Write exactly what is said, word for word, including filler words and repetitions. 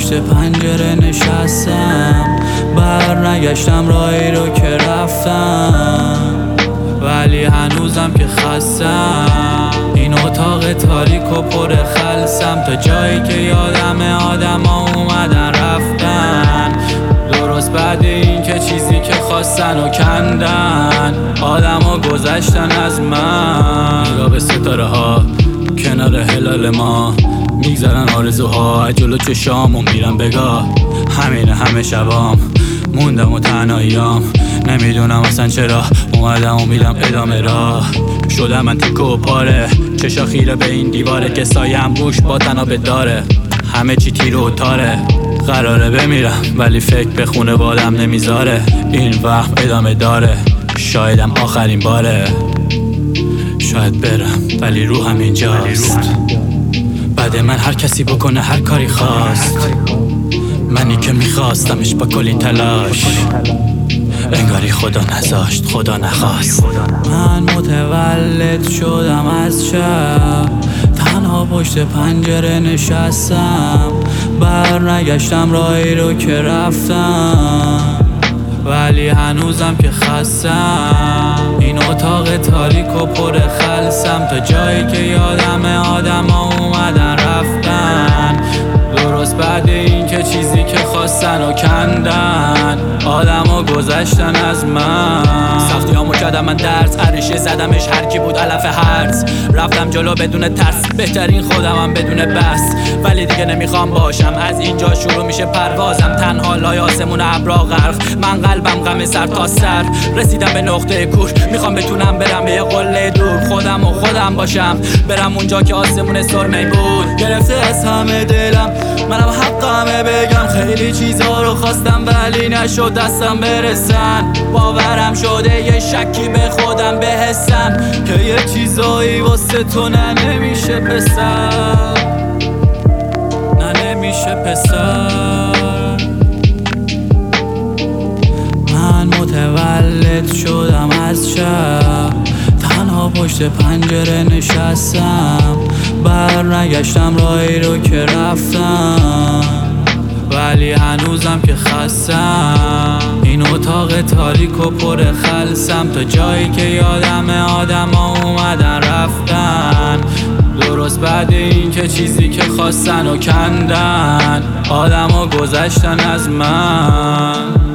پشت پنجره نشستم، بر نگشتم راهی رو که رفتم، ولی هنوزم که خستم. این اتاق تاریک و پر خلصم، تا جایی که یادم آدم ها اومدن رفتن، درست بعد این که چیزی که خواستن و کندن. آدم ها گذشتن از من، نگاه به ستاره ها کنار هلال ما، میگذرن آرزوها جلو چشام و میرم بگاه. همینه همه شبام موندم و تنهاییام، نمیدونم اصلا چرا اومدم و میرم ادامه راه. شدم من تیکه و پاره، چشا خیره به این دیواره که سایم روش با تنابه داره. همه چی تیر و تاره، قراره بمیرم ولی فکر به خونه بادم نمیذاره. این وهم ادامه داره، شایدم آخرین باره. شاید برم ولی روحم اینجاست، بعد من هر کسی بکنه هر کاری خواست. منی که میخواستمش با کلی تلاش، انگاری خدا نذاشت خدا نخواست. من متولد شدم از شب، تنها پشت پنجره نشستم، بر نگشتم راهی رو که رفتم، ولی هنوزم که خستم. این اتاق تاریک و پر خلصم، تا جایی که یادم آدم ها اومدن رفتن، درست بعد این که چیزی که خواستن و کندن. آدم ها گذشتن از من، سختی ها مکدم من درس، عریشه زدمش هرکی بود علف هرز. رفتم جلو بدون ترس، بهترین خودمم بدون بس، ولی دیگه نمیخوام باشم. از اینجا شروع میشه پروازم، تنها لای آسمون ابرا غرق. من قلبم غم سر تا سر، رسیدم به نقطه کور. میخوام بتونم برم به یه قله دور، خودم و خودم باشم، برم اونجا که آسمون سرمه بود. گرفته از همه دلم، منم حقمه بگم خیلی چیزا رو خواستم ولی نشد دستم برسن. باورم شده یه شکی به خودم بحسم، که یه چیزایی واسه تو نه نمیشه پسر، نه نمیشه پسر. من متولد شدم از شب، تنها پشت پنجره نشستم، بر نگشتم راهی رو که رفتم، ولی هنوزم که خستم. این اتاق تاریک و پر خلصم، تا جایی که یادم آدم ها اومدن رفتن، درست بعد این که چیزی که خواستن و کندن. آدم ها گذشتن از من.